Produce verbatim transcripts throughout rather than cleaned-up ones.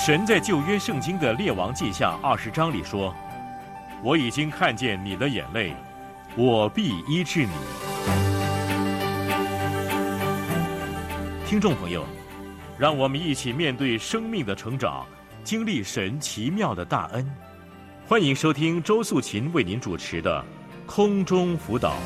神在旧约圣经的列王记下二十章里说：“我已经看见你的眼泪，我必医治你。”听众朋友，让我们一起面对生命的成长，经历神奇妙的大恩。欢迎收听周素琴为您主持的《空中辅导》。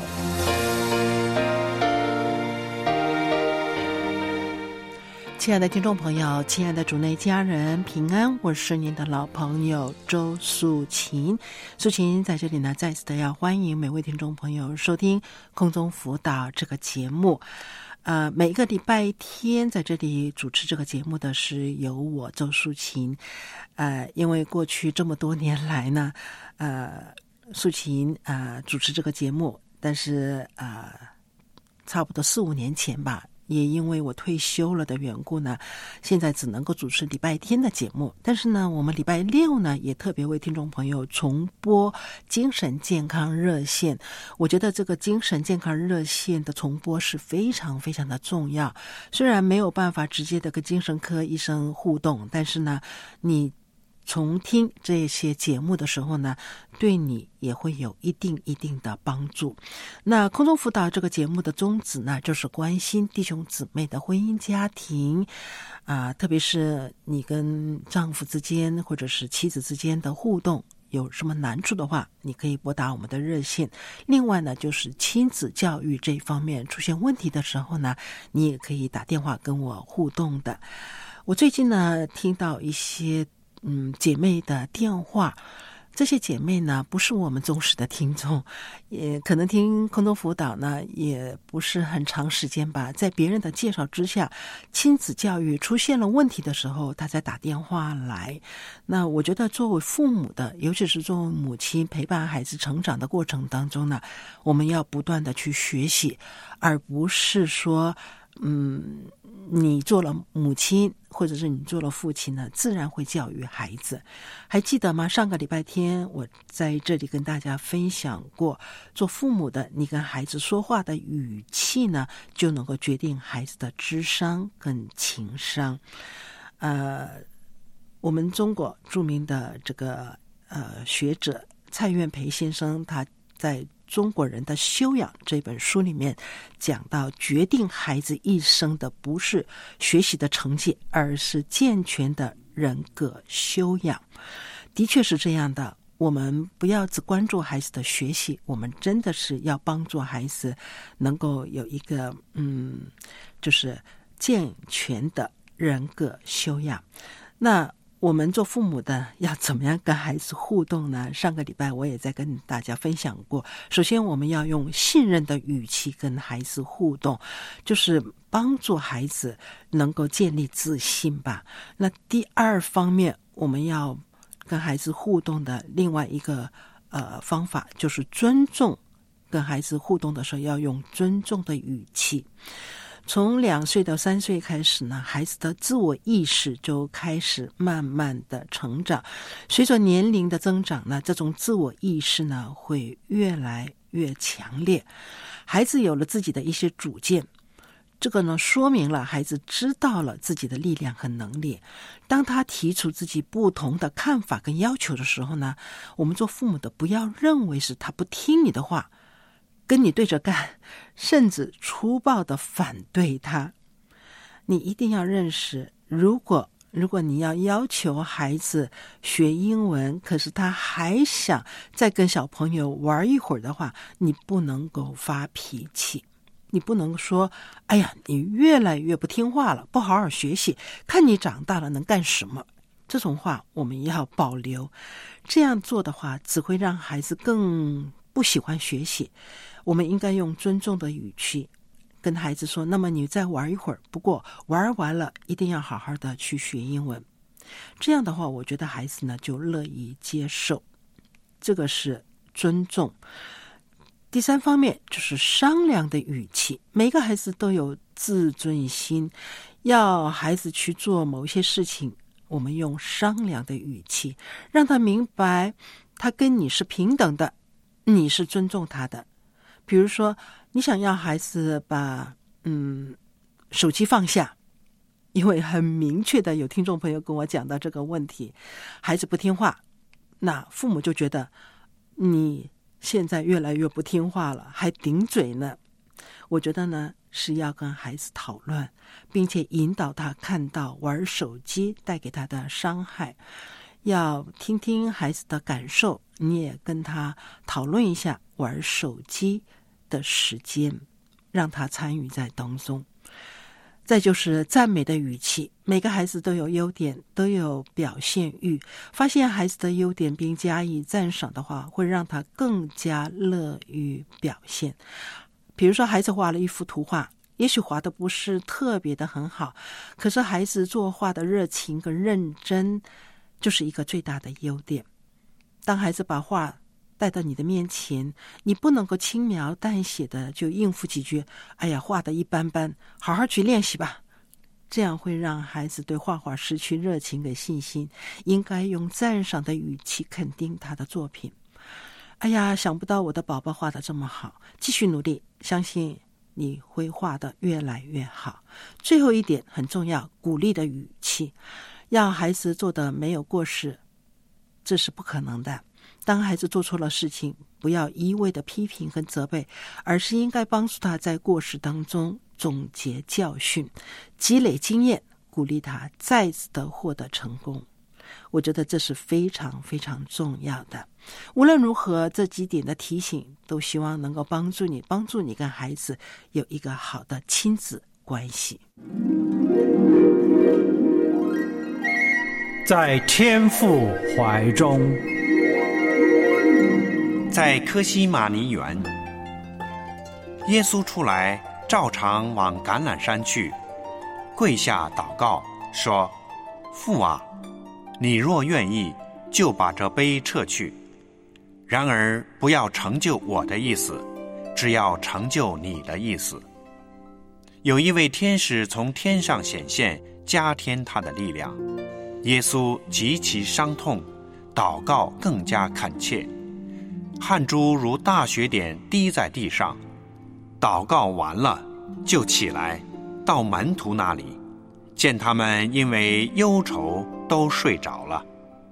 亲爱的听众朋友，亲爱的主内家人，平安！我是您的老朋友周素琴。素琴在这里呢，再次的要欢迎每位听众朋友收听空中辅导这个节目。呃，每一个礼拜天在这里主持这个节目的是由我周素琴。呃，因为过去这么多年来呢，呃，素琴呃主持这个节目，但是呃，差不多四五年前吧。也因为我退休了的缘故呢，现在只能够主持礼拜天的节目。但是呢，我们礼拜六呢，也特别为听众朋友重播精神健康热线。我觉得这个精神健康热线的重播是非常非常的重要。虽然没有办法直接的跟精神科医生互动，但是呢，你重听这些节目的时候呢，对你也会有一定一定的帮助。那空中辅导这个节目的宗旨呢，就是关心弟兄姊妹的婚姻家庭啊、呃，特别是你跟丈夫之间或者是妻子之间的互动有什么难处的话，你可以拨打我们的热线。另外呢，就是亲子教育这一方面出现问题的时候呢，你也可以打电话跟我互动的。我最近呢，听到一些嗯，姐妹的电话，这些姐妹呢不是我们忠实的听众，也可能听空中辅导呢也不是很长时间吧。在别人的介绍之下，亲子教育出现了问题的时候，她才打电话来。那我觉得作为父母的，尤其是作为母亲陪伴孩子成长的过程当中呢，我们要不断的去学习，而不是说嗯，你做了母亲或者是你做了父亲呢，自然会教育孩子。还记得吗？上个礼拜天我在这里跟大家分享过，做父母的，你跟孩子说话的语气呢，就能够决定孩子的智商跟情商。呃，我们中国著名的这个呃学者蔡元培先生，他在中国人的修养这本书里面讲到，决定孩子一生的不是学习的成绩，而是健全的人格修养。的确是这样的，我们不要只关注孩子的学习，我们真的是要帮助孩子能够有一个嗯，就是健全的人格修养。那我们做父母的要怎么样跟孩子互动呢？上个礼拜我也在跟大家分享过。首先我们要用信任的语气跟孩子互动，就是帮助孩子能够建立自信吧。那第二方面，我们要跟孩子互动的另外一个呃方法，就是尊重。跟孩子互动的时候要用尊重的语气。从两岁到三岁开始呢，孩子的自我意识就开始慢慢的成长。随着年龄的增长呢，这种自我意识呢会越来越强烈。孩子有了自己的一些主见，这个呢说明了孩子知道了自己的力量和能力。当他提出自己不同的看法跟要求的时候呢，我们做父母的不要认为是他不听你的话，跟你对着干，甚至粗暴的反对他。你一定要认识，如果如果你要要求孩子学英文，可是他还想再跟小朋友玩一会儿的话，你不能够发脾气。你不能说，哎呀，你越来越不听话了，不好好学习，看你长大了能干什么。这种话我们要保留。这样做的话，只会让孩子更不喜欢学习。我们应该用尊重的语气跟孩子说，那么你再玩一会儿，不过玩完了一定要好好的去学英文。这样的话，我觉得孩子呢就乐意接受。这个是尊重。第三方面就是商量的语气。每个孩子都有自尊心，要孩子去做某些事情，我们用商量的语气，让他明白他跟你是平等的，你是尊重他的。比如说，你想要孩子把嗯手机放下， 因为很明确的有听众朋友跟我讲到这个问题，孩子不听话，那父母就觉得你现在越来越不听话了，还顶嘴呢。我觉得呢是要跟孩子讨论，并且引导他看到玩手机带给他的伤害，要听听孩子的感受，你也跟他讨论一下玩手机的时间，让他参与在当中。再就是赞美的语气，每个孩子都有优点，都有表现欲，发现孩子的优点并加以赞赏的话，会让他更加乐于表现。比如说孩子画了一幅图画，也许画的不是特别的很好，可是孩子作画的热情跟认真就是一个最大的优点。当孩子把画带到你的面前，你不能够轻描淡写的就应付几句，哎呀，画的一般般，好好去练习吧。这样会让孩子对画画失去热情跟信心，应该用赞赏的语气肯定他的作品。哎呀，想不到我的宝宝画得这么好，继续努力，相信你会画得越来越好。最后一点很重要，鼓励的语气，让孩子做得没有过失，这是不可能的。当孩子做错了事情，不要一味的批评和责备，而是应该帮助他在过失当中总结教训，积累经验，鼓励他再次的获得成功。我觉得这是非常非常重要的。无论如何，这几点的提醒都希望能够帮助你，帮助你跟孩子有一个好的亲子关系。 在天父怀中。 在科西玛尼园，耶稣出来，照常往橄榄山去，跪下祷告，说：父啊，你若愿意，就把这杯撤去，然而不要成就我的意思，只要成就你的意思。有一位天使从天上显现，加添他的力量。耶稣极其伤痛，祷告更加恳切，汗珠如大雪点滴在地上。祷告完了，就起来到门徒那里，见他们因为忧愁都睡着了。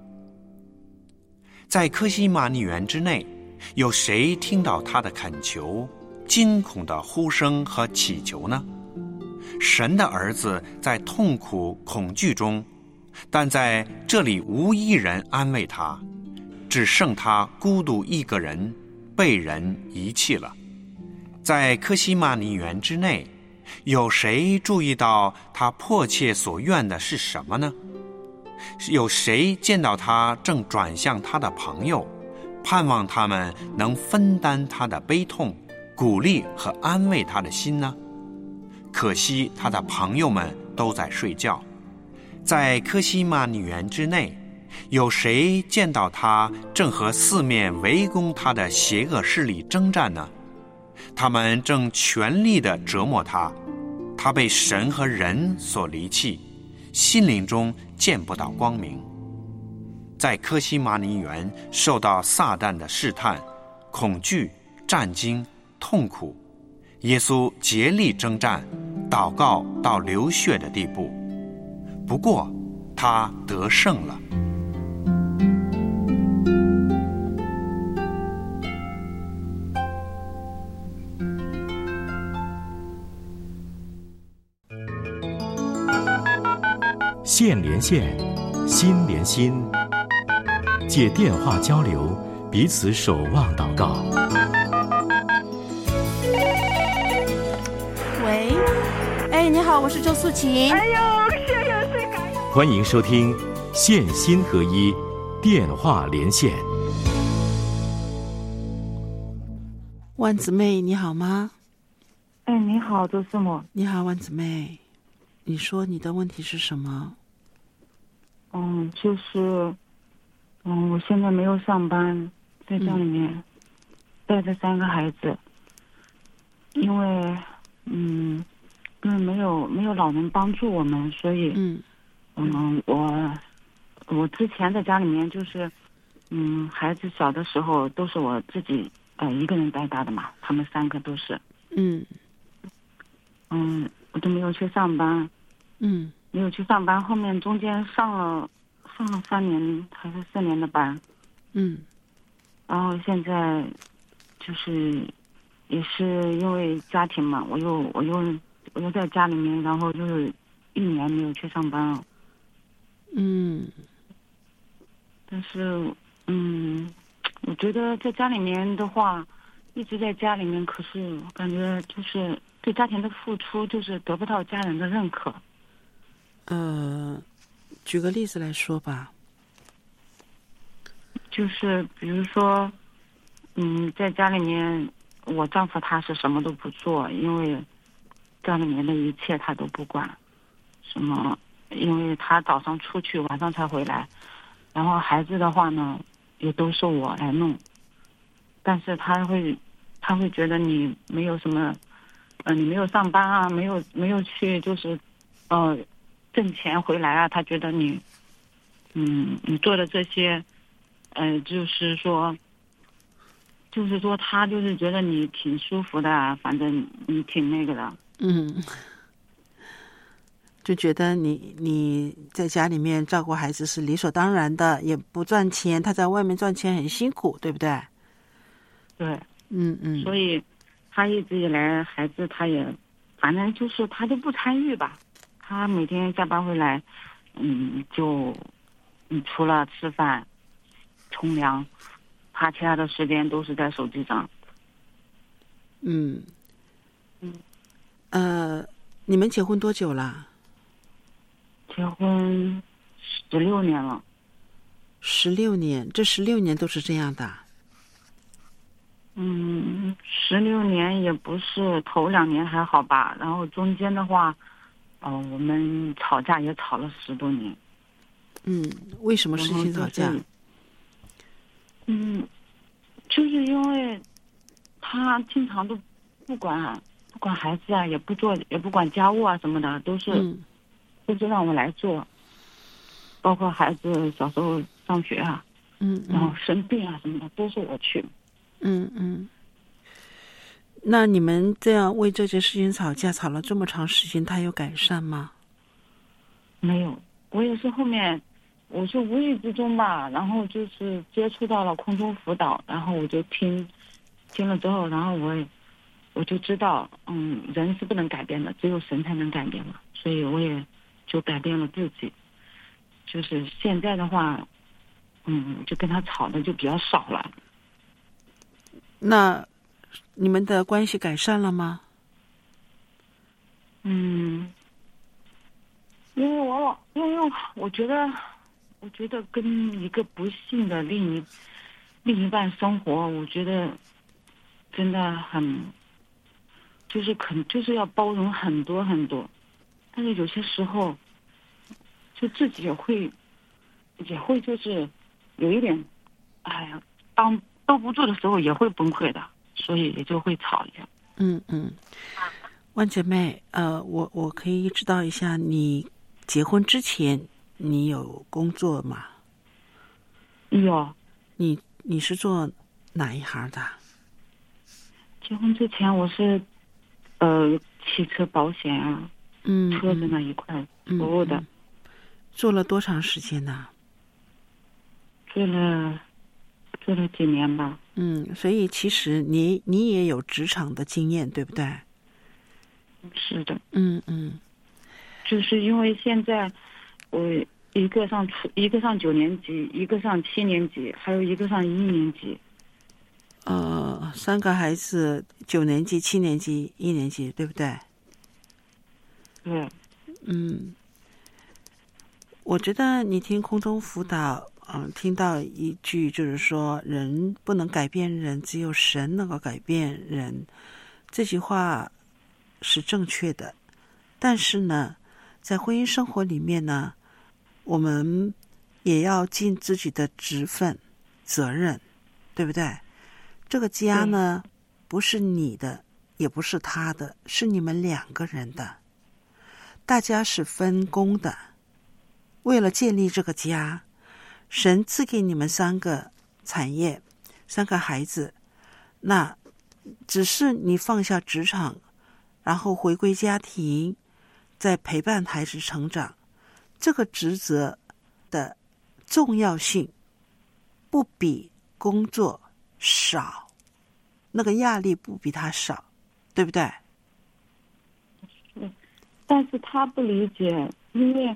在科西玛尼园之内，有谁听到他的恳求、惊恐的呼声和祈求呢？神的儿子在痛苦恐惧中，但在这里无一人安慰他，只剩他孤独一个人，被人遗弃了。在科西玛尼园之内，有谁注意到他迫切所愿的是什么呢？有谁见到他正转向他的朋友，盼望他们能分担他的悲痛，鼓励和安慰他的心呢？可惜他的朋友们都在睡觉。在科西玛尼园之内，有谁见到他正和四面围攻他的邪恶势力征战呢？他们正全力地折磨他，他被神和人所离弃，心灵中见不到光明。在科西玛尼园受到撒旦的试探、恐惧、战惊、痛苦，耶稣竭力征战，祷告到流血的地步。不过他得胜了。 线连线，心连心，借电话交流，彼此守望祷告。 喂，哎，你好，我是周素琴。 哎呦，谢谢谢感恩。 欢迎收听线心合一电话连线。 万姊妹你好吗？ 哎，你好，周师母。 你好，万姊妹，你说你的问题是什么？ 嗯，就是，嗯，我现在没有上班，在家里面、嗯、带着三个孩子，因为，嗯，因为没有没有老人帮助我们，所以， 嗯， 嗯，我我之前在家里面就是，嗯，孩子小的时候都是我自己呃一个人带大的嘛，他们三个都是， 嗯， 嗯，我都没有去上班， 嗯， 没有去上班，后面中间上了上了三年还是四年的班。 嗯， 然后现在就是也是因为家庭嘛，我又我又我又在家里面，然后就是一年没有去上班了。 嗯， 但是嗯，我觉得在家里面的话，一直在家里面，可是我感觉就是对家庭的付出就是得不到家人的认可。 呃，举个例子来说吧。 就是比如说，嗯，在家里面，我丈夫他是什么都不做，因为家里面的一切他都不管，什么，因为他早上出去，晚上才回来，然后孩子的话呢，也都是我来弄，但是他会，他会觉得你没有什么，呃，你没有上班啊，没有没有去就是，呃，挣钱回来啊，他觉得你，嗯，你做的这些。呃，就是说，就是说，他就是觉得你挺舒服的，反正你挺那个的。 嗯，就觉得你你在家里面照顾孩子是理所当然的，也不赚钱，他在外面赚钱很辛苦，对不对？ 对， 嗯嗯。 所以，他一直以来，孩子他也，反正就是他就不参与吧。他每天下班回来，嗯，就，嗯，除了吃饭。冲凉，他其他的时间都是在手机上。 嗯， 嗯， 呃，你们结婚多久了？ 结婚十六年了。 十六年，这十六年都是这样的。 嗯，十六年也不是，头两年还好吧，然后中间的话，哦、呃，我们吵架也吵了十多年。 嗯，为什么事情吵架？ 嗯，就是因为他经常都不管不管孩子啊，也不做也不管家务啊什么的，都是、嗯、都是让我来做，包括孩子小时候上学啊， 嗯， 然后生病啊什么的都是我去。 嗯嗯。那你们这样为这件事情吵架，吵了这么长时间，他有改善吗？ 没有，我也是后面。我是无意之中吧，然后就是接触到了空中辅导，然后我就听，听了之后，然后我也我就知道，嗯，人是不能改变的，只有神才能改变嘛，所以我也就改变了自己，就是现在的话，嗯，就跟他吵的就比较少了。 那你们的关系改善了吗？ 嗯，因为我因为我觉得。我觉得跟一个不幸的另一另一半生活，我觉得真的很，就是肯就是要包容很多很多，但是有些时候，就自己也会也会就是有一点，哎呀，当兜不住的时候也会崩溃的，所以也就会吵一下。 嗯嗯，万姐妹，呃，我我可以知道一下，你结婚之前。你有工作吗？ 有。 你你是做哪一行的？ 结婚之前我是呃汽车保险啊， 嗯， 车子那一块服务的、嗯嗯。 做了多长时间呢？ 做了做了几年吧。 嗯，所以其实你你也有职场的经验，对不对？ 是的。 嗯嗯。 就是因为现在。我一个上初，一个上九年级，一个上七年级，还有一个上一年级。 呃，三个孩子，九年级、七年级、一年级，对不对？ 对。 嗯，我觉得你听空中辅导，嗯、呃，听到一句就是说，人不能改变人，只有神能够改变人，这句话是正确的。但是呢，在婚姻生活里面呢，我们也要尽自己的职分、责任，对不对？这个家呢，不是你的，也不是他的，是你们两个人的。大家是分工的。为了建立这个家，神赐给你们三个产业，三个孩子，那只是你放下职场，然后回归家庭，再陪伴孩子成长， 这个职责的重要性不比工作少，那个压力不比他少，对不对？ 是，但是他不理解，因为，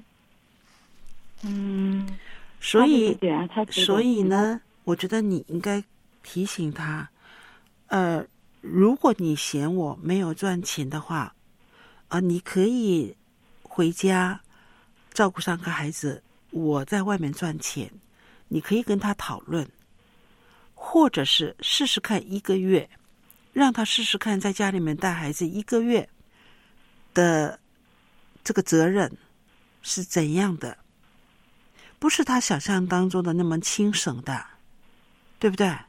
嗯， 所以， 他所以呢，我觉得你应该提醒他，呃，如果你嫌我没有赚钱的话，啊、呃，你可以回家照顾三个孩子，我在外面赚钱，你可以跟他讨论，或者是试试看一个月，让他试试看在家里面带孩子一个月的这个责任是怎样的，不是他想象当中的那么轻省的，对不对？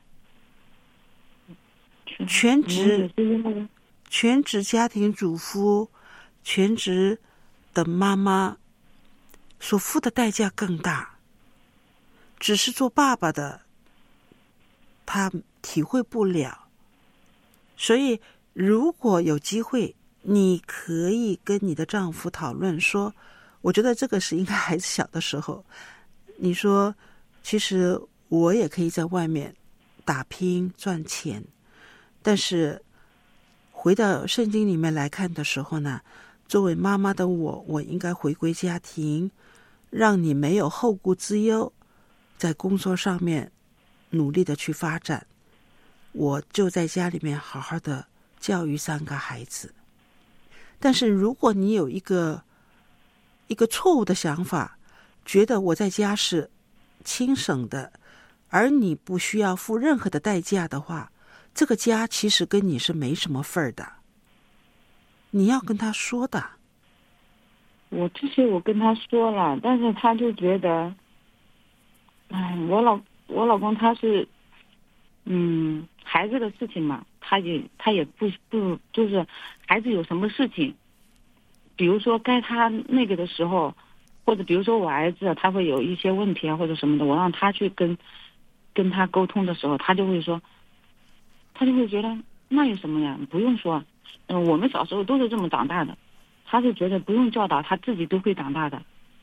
全职全职家庭主妇，全职的妈妈所付的代价更大，只是做爸爸的他体会不了。所以如果有机会，你可以跟你的丈夫讨论说，我觉得这个是应该孩子小的时候，你说其实我也可以在外面打拼赚钱，但是回到圣经里面来看的时候呢，作为妈妈的我，我应该回归家庭，让你没有后顾之忧，在工作上面努力的去发展，我就在家里面好好的教育三个孩子。但是如果你有一个一个错误的想法，觉得我在家是轻省的，而你不需要付任何的代价的话，这个家其实跟你是没什么份儿的，你要跟他说的。 我这些我跟他说了，但是他就觉得，哎，我老我老公他是，嗯，孩子的事情嘛，他也他也不不就是孩子有什么事情，比如说该他那个的时候，或者比如说我儿子他会有一些问题啊或者什么的，我让他去跟跟他沟通的时候，他就会说，他就会觉得那有什么呀，不用说，嗯、呃，我们小时候都是这么长大的，他是觉得不用教导，他自己都会长大的。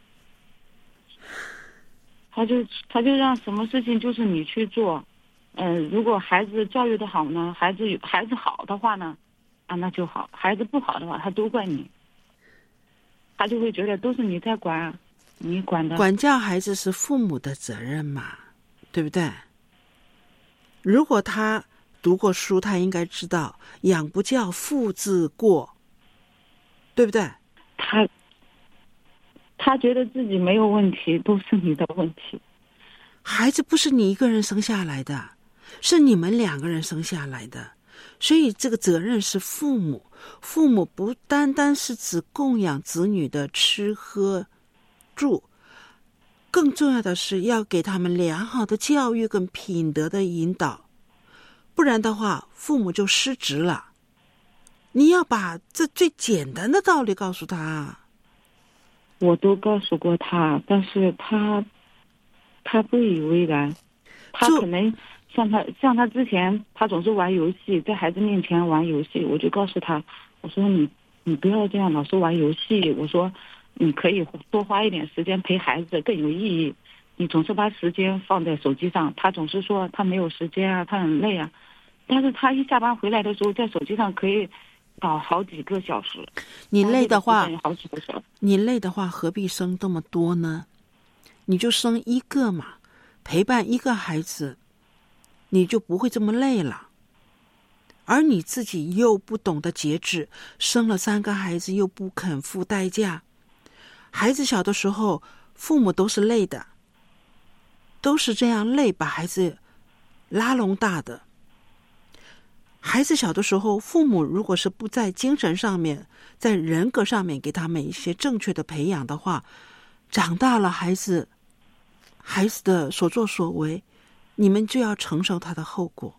他就他就让什么事情就是你去做，嗯、呃，如果孩子教育的好呢，孩子孩子好的话呢，啊那就好；孩子不好的话，他都怪你。他就会觉得都是你在管，你管的。 管教孩子是父母的责任嘛，对不对？如果他读过书，他应该知道养不教，父自过，对不对？ 他他觉得自己没有问题，都是你的问题。 孩子不是你一个人生下来的，是你们两个人生下来的，所以这个责任是父母。父母不单单是指供养子女的吃喝住，更重要的是要给他们良好的教育跟品德的引导，不然的话父母就失职了。你要把这最简单的道理告诉他。 我都告诉过他，但是他他不以为然。他可能像他像他之前，他总是玩游戏，在孩子面前玩游戏，我就告诉他，我说你你不要这样老是玩游戏，我说你可以多花一点时间陪孩子更有意义，你总是把时间放在手机上。他总是说他没有时间啊，他很累啊，但是他一下班回来的时候，在手机上可以搞好几个小时。 你累的话， 好几个小时。 你累的话，何必生这么多呢？你就生一个嘛，陪伴一个孩子，你就不会这么累了。而你自己又不懂得节制，生了三个孩子又不肯付代价。孩子小的时候，父母都是累的，都是这样累把孩子拉拢大的。孩子小的时候，父母如果是不在精神上面，在人格上面给他们一些正确的培养的话，长大了孩子孩子的所作所为，你们就要承受他的后果。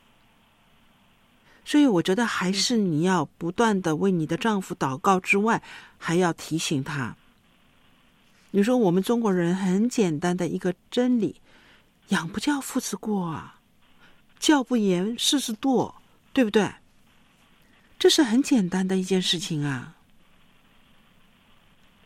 所以我觉得还是你要不断的为你的丈夫祷告之外，还要提醒他。你说我们中国人很简单的一个真理，养不教父之过啊，教不严事之惰，对不对？这是很简单的一件事情啊。 他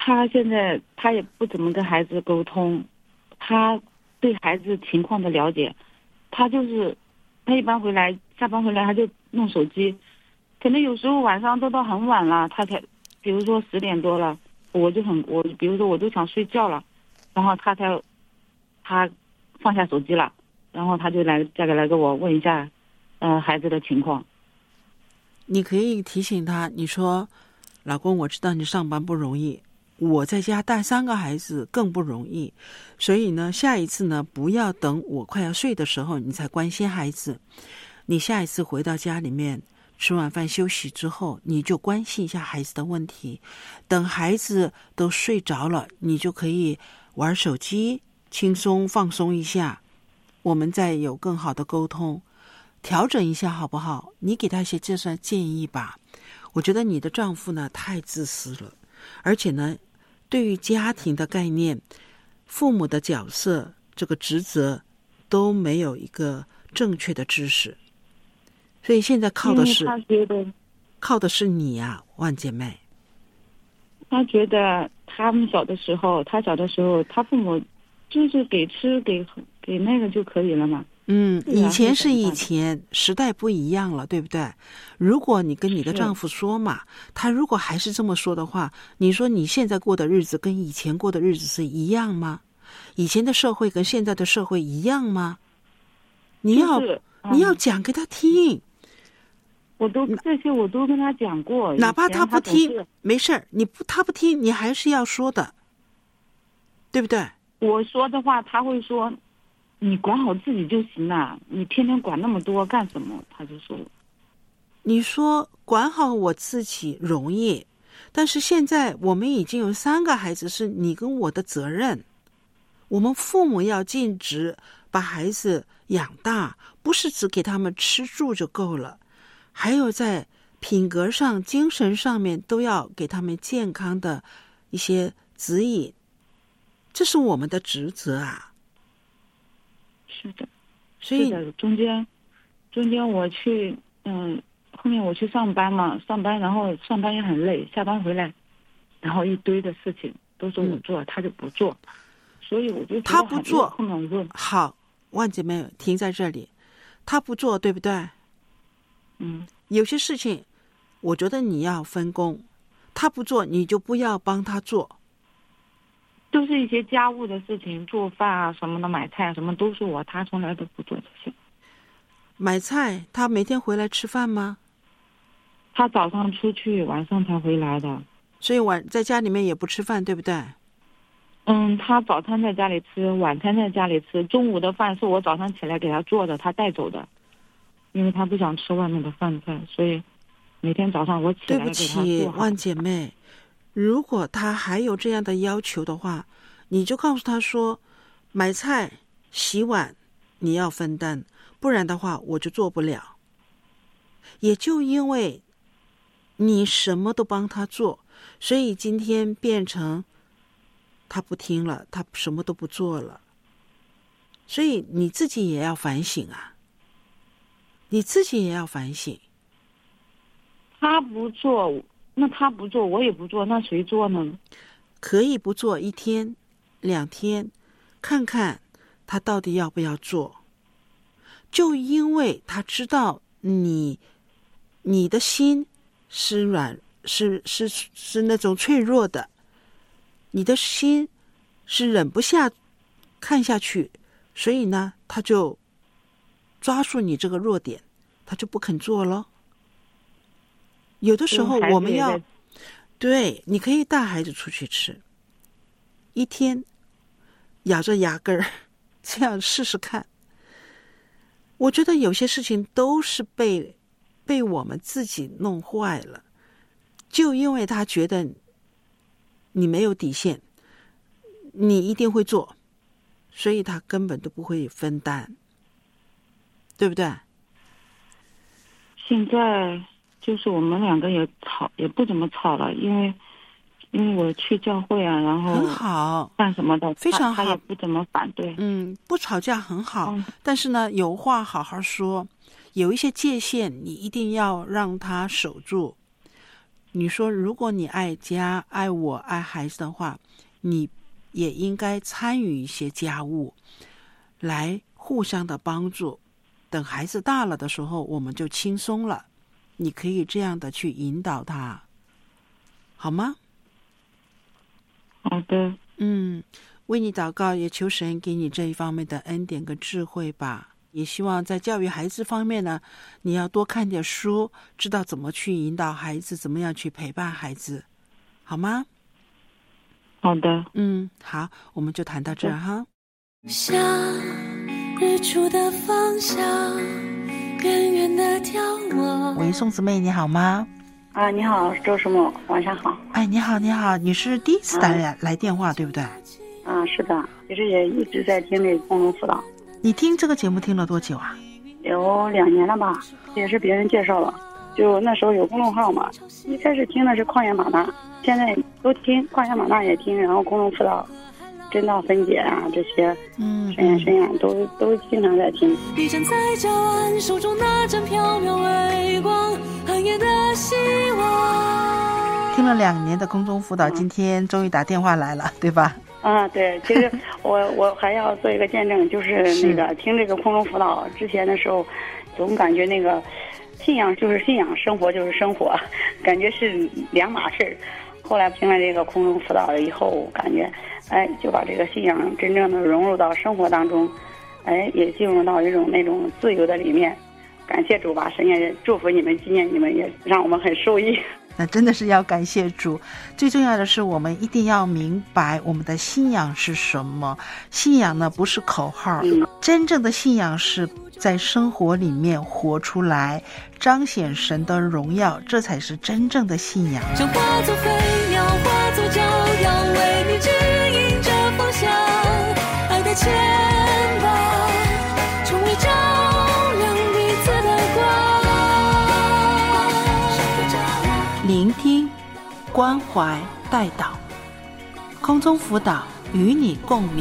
他现在他也不怎么跟孩子沟通，他对孩子情况的了解，他就是他一般回来下班回来他就弄手机，可能有时候晚上都到很晚了，他才比如说十点多了，我就很我比如说我都想睡觉了，然后他才他放下手机了，然后他就来再来跟我问一下呃孩子的情况。 你可以提醒他，你说老公，我知道你上班不容易，我在家带三个孩子更不容易，所以呢下一次呢不要等我快要睡的时候你才关心孩子，你下一次回到家里面吃完饭休息之后，你就关心一下孩子的问题，等孩子都睡着了，你就可以玩手机轻松放松一下，我们再有更好的沟通，调整一下好不好？你给他一些这算建议吧。我觉得你的丈夫呢太自私了，而且呢对于家庭的概念，父母的角色这个职责都没有一个正确的知识，所以现在靠的是他觉得靠的是你啊，万姐妹。 他觉得他们小的时候他小的时候他父母就是给吃给给那个就可以了嘛。 嗯，以前是以前，时代不一样了，对不对？如果你跟你的丈夫说嘛，他如果还是这么说的话，你说你现在过的日子跟以前过的日子是一样吗？以前的社会跟现在的社会一样吗？你要、就是嗯、你要讲给他听。 我都这些我都跟他讲过， 哪怕他不听没事儿，你不他不听你还是要说的，对不对？ 我说的话他会说你管好自己就行了，你天天管那么多干什么？他就说你说管好我自己容易，但是现在我们已经有三个孩子，是你跟我的责任，我们父母要尽职把孩子养大，不是只给他们吃住就够了，还有在品格上精神上面都要给他们健康的一些指引，这是我们的职责啊。 是的， 所以是的，中间中间我去嗯，后面我去上班嘛，上班然后上班也很累，下班回来然后一堆的事情都是我做、嗯、他就不做，所以我就觉得他不做后面我就好，万姐妹停在这里，他不做对不对？ 嗯， 有些事情我觉得你要分工，他不做你就不要帮他做， 都是一些家务的事情，做饭啊什么的，买菜什么都是我，他从来都不做这些。 买菜他每天回来吃饭吗？ 他早上出去，晚上才回来的。 所以晚在家里面也不吃饭对不对？ 嗯，他早餐在家里吃，晚餐在家里吃，中午的饭是我早上起来给他做的，他带走的，因为他不想吃外面的饭菜，所以每天早上我起来给他做好。 对不起万姐妹，如果他还有这样的要求的话，你就告诉他说买菜洗碗你要分担，不然的话我就做不了。也就因为你什么都帮他做，所以今天变成他不听了，他什么都不做了。所以你自己也要反省啊，你自己也要反省。 他不做，那他不做我也不做，那谁做呢？ 可以不做一天两天，看看他到底要不要做。就因为他知道你你的心是软是是是那种脆弱的，你的心是忍不下看下去，所以呢他就抓住你这个弱点，他就不肯做了。有的时候我们要对，你可以带孩子出去吃，一天咬着牙根儿这样试试看。我觉得有些事情都是被被我们自己弄坏了，就因为他觉得你没有底线，你一定会做，所以他根本都不会分担，对不对？ 现在就是我们两个也吵，也不怎么吵了，因为因为我去教会啊，然后很好， 干什么的， 非常好， 他也不怎么反对。 嗯，不吵架很好， 嗯、 但是呢，有话好好说，有一些界限你一定要让他守住。 你说如果你爱家、爱我、爱孩子的话，你也应该参与一些家务，来互相的帮助。等孩子大了的时候，我们就轻松了。你可以这样的去引导他，好吗？ 好的。 嗯，为你祷告，也求神给你这一方面的恩典跟智慧吧。也希望在教育孩子方面呢，你要多看点书，知道怎么去引导孩子，怎么样去陪伴孩子，好吗？ 好的。 嗯，好，我们就谈到这儿哈。 向日出的方向，远远的眺望。 喂，宋姊妹，你好吗？ 啊，你好，周师母，晚上好。 哎，你好，你好，你是第一次打来、啊、来电话对不对？ 啊，是的，其实也一直在听这个空中辅导。 你听这个节目听了多久啊？ 有两年了吧，也是别人介绍了，就那时候有公众号嘛，一开始听的是旷野马纳，现在都听旷野马纳也听，然后公众辅导、真道分解啊这些，嗯，神言神养都都经常在听。 你站在教岸，手中那盏飘渺微光，寒夜的希望。 听了两年的空中辅导，今天终于打电话来了，对吧？ 啊，对，其实我我还要做一个见证，就是那个听这个空中辅导之前的时候，总感觉那个信仰就是信仰，生活就是生活，感觉是两码事儿。后来听了这个空中辅导了以后，感觉哎就把这个信仰真正的融入到生活当中，哎也进入到一种那种自由的里面。感谢主吧，神也祝福你们，纪念你们，也让我们很受益。 那真的是要感谢主。最重要的是，我们一定要明白我们的信仰是什么。信仰呢，不是口号，嗯、真正的信仰是在生活里面活出来，彰显神的荣耀，这才是真正的信仰。 就化作飞鸟，化作骄阳，为你指引着方向，爱的牵绊，成为照亮彼此的光。 聆听、关怀、带导，空中辅导与你共勉。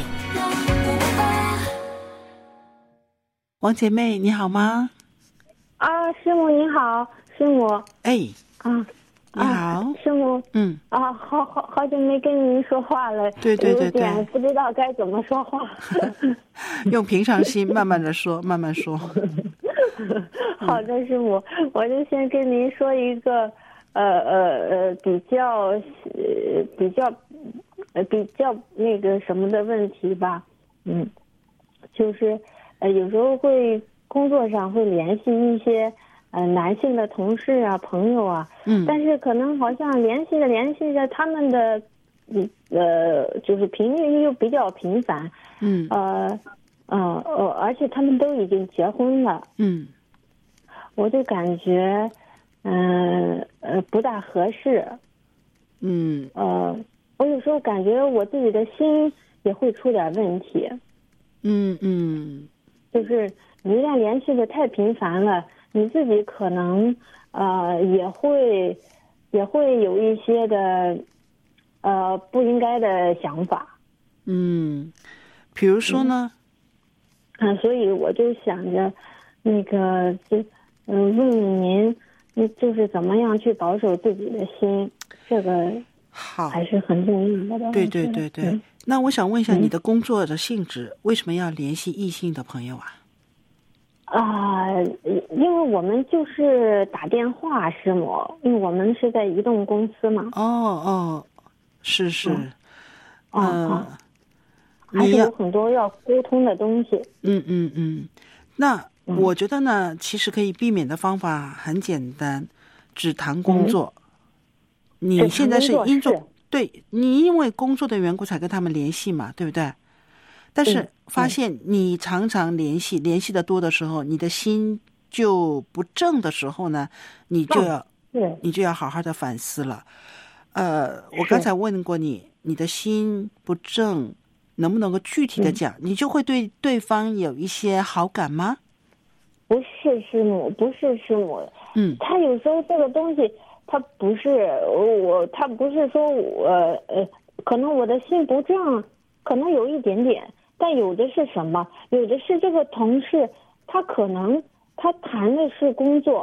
王姐妹，你好吗？ 啊，师母你好，师母。 哎， 啊， 你好， 啊、师母。 嗯。 啊，好好好久没跟您说话了。 对对对对。 有点不知道该怎么说话。 用平常心，慢慢的说，慢慢说。 好的，师母，我就先跟您说一个。呃呃呃，比较呃比较呃比较那个什么的问题吧，嗯，就是呃有时候会工作上会联系一些呃男性的同事啊朋友啊，嗯，但是可能好像联系着联系着他们的嗯呃就是频率又比较频繁，嗯呃呃呃而且他们都已经结婚了，嗯，我就感觉。嗯 呃, 呃不大合适，嗯呃我有时候感觉我自己的心也会出点问题，嗯嗯，就是你一旦联系的太频繁了，你自己可能呃也会也会有一些的呃不应该的想法，嗯，比如说呢？嗯、啊，所以我就想着那个就嗯问问您。就是怎么样去保守自己的心，这个好还是很重要的。对对对对、嗯。那我想问一下你的工作的性质，嗯、为什么要联系异性的朋友啊？啊、呃，因为我们就是打电话，师母，因为我们是在移动公司嘛。哦哦，是是，嗯、呃、哦，还是有很多要沟通的东西。嗯嗯嗯，那。我觉得呢，其实可以避免的方法很简单，只谈工作。嗯、你现在是因做，对你因为工作的缘故才跟他们联系嘛，对不对？但是发现你常常联系，联系的多的时候，你的心就不正的时候呢，你就要，嗯、你就要好好的反思了。呃，我刚才问过你，你的心不正，能不能够具体的讲，嗯、你就会对对方有一些好感吗？不是师母，不是师母，嗯，他有时候这个东西，他不是我，他不是说我，呃，可能我的心不正，可能有一点点，但有的是什么？有的是这个同事，他可能他谈的是工作，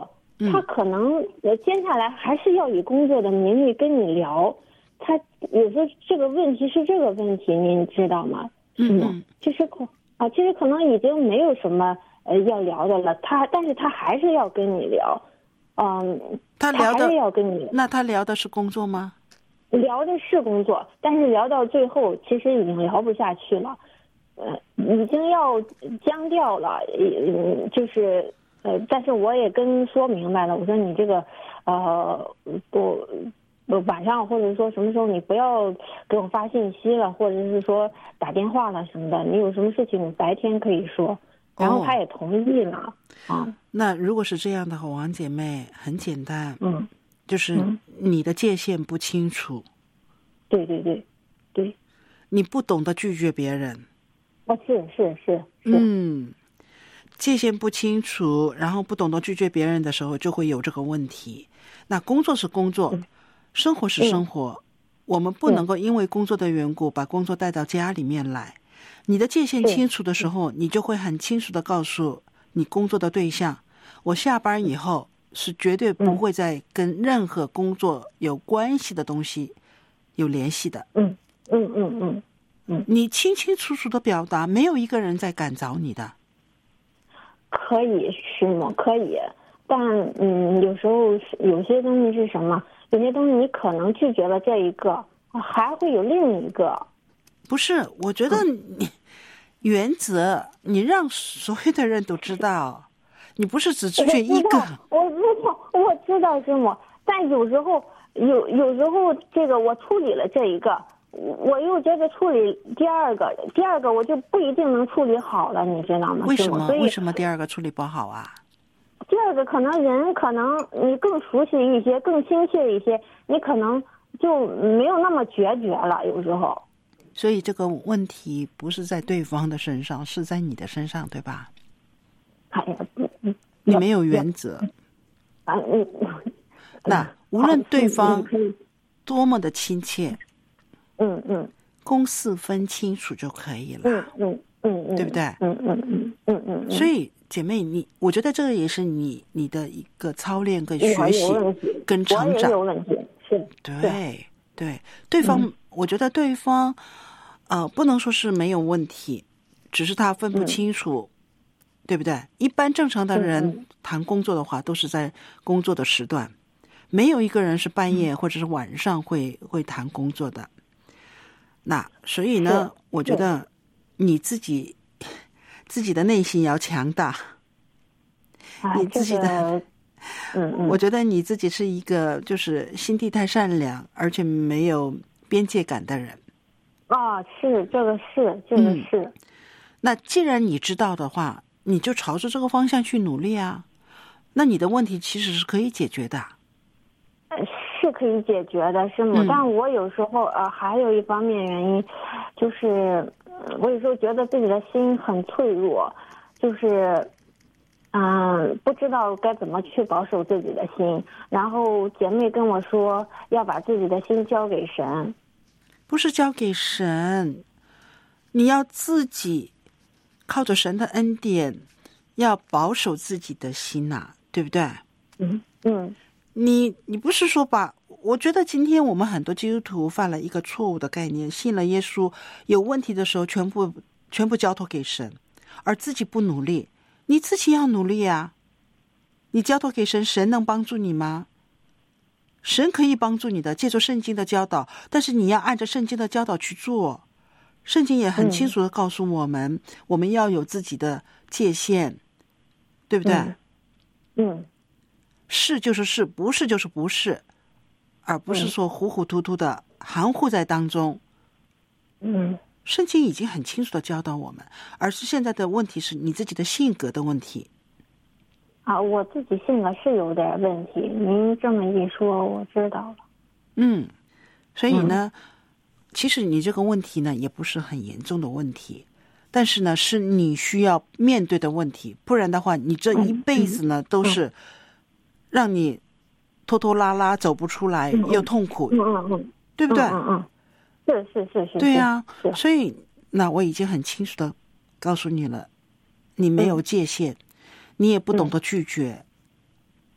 他可能呃接下来还是要以工作的名义跟你聊，他有时候这个问题是这个问题，您知道吗？是吗？嗯、其实可啊，其实可能已经没有什么呃要聊的了，他但是他还是要跟你聊，嗯， 他聊的他还是要跟你聊， 那他聊的是工作吗？ 聊的是工作，但是聊到最后，其实已经聊不下去了，呃，已经要僵掉了，呃，就是呃，但是我也跟说明白了，我说你这个，呃，不，晚上或者说什么时候你不要给我发信息了，或者是说打电话了什么的，你有什么事情白天可以说，然后他也同意了、哦、啊。 那如果是这样的话，王姐妹很简单， 嗯。 就是你的界限不清楚， 对对对，对， 你不懂得拒绝别人， 哦，是是是是， 嗯，界限不清楚，然后不懂得拒绝别人的时候，就会有这个问题。那工作是工作，嗯、生活是生活、嗯，我们不能够因为工作的缘故把工作带到家里面来。你的界限清楚的时候，你就会很清楚的告诉你工作的对象，我下班以后。是绝对不会再跟任何工作有关系的东西有联系的。 嗯嗯嗯嗯嗯， 你清清楚楚的表达，没有一个人在赶找你的。 可以是吗？可以，但嗯，有时候有些东西是什么？有些东西你可能拒绝了这一个，还会有另一个。 不是，我觉得你、嗯、原则，你让所有的人都知道。你不是只拒绝一个， 我知道，我知道师母，但有时候有有时候这个我处理了这一个，我又觉得处理第二个，第二个我就不一定能处理好了，你知道吗？ 为什么？为什么第二个处理不好啊？ 第二个可能人可能你更熟悉一些，更亲切一些，你可能就没有那么决绝了，有时候。 所以这个问题不是在对方的身上，是在你的身上，对吧？ 哎呀， 你没有原则啊！嗯， 那无论对方多么的亲切， 嗯嗯， 公私分清楚就可以了。 嗯嗯嗯嗯， 对不对？ 嗯嗯嗯嗯嗯。 所以姐妹，你我觉得这个也是你你的一个操练跟学习跟成长。 我也有问题，是。 对对，对方、嗯，我觉得对方呃不能说是没有问题，只是他分不清楚。嗯，对不对？一般正常的人谈工作的话，都是在工作的时段，没有一个人是半夜或者是晚上会会谈工作的。那所以呢，我觉得你自己自己的内心要强大，你自己的， 嗯嗯， 我觉得你自己是一个就是心地太善良，而且没有边界感的人。 啊，是这个是这个是、嗯。 那既然你知道的话。你就朝着这个方向去努力啊，那你的问题其实是可以解决的。 是可以解决的，是吗？嗯、但我有时候呃还有一方面原因，就是我有时候觉得自己的心很脆弱，就是嗯、呃、不知道该怎么去保守自己的心。然后姐妹跟我说要把自己的心交给神， 不是交给神，你要自己。靠着神的恩典，要保守自己的心呐、啊，对不对？ 嗯嗯， 你你不是说把？我觉得今天我们很多基督徒犯了一个错误的概念，信了耶稣，有问题的时候全部全部交托给神，而自己不努力。你自己要努力啊！你交托给神，神能帮助你吗？神可以帮助你的，借助圣经的教导，但是你要按照圣经的教导去做。圣经也很清楚的告诉我们、嗯、我们要有自己的界限，对不对？ 嗯，嗯， 是就是是，不是就是不是，而不是说糊糊涂涂的含糊在当中。 嗯， 圣经已经很清楚的教导我们，而是现在的问题是你自己的性格的问题。 啊，我自己性格是有点问题，您这么一说我知道了。 嗯，所以呢、嗯其实你这个问题呢，也不是很严重的问题，但是呢，是你需要面对的问题。不然的话，你这一辈子呢，都是让你拖拖拉拉走不出来，又痛苦， 嗯嗯嗯， 对不对？ 嗯嗯，是是是是， 对啊。所以，那我已经很清楚的告诉你了，你没有界限，你也不懂得拒绝，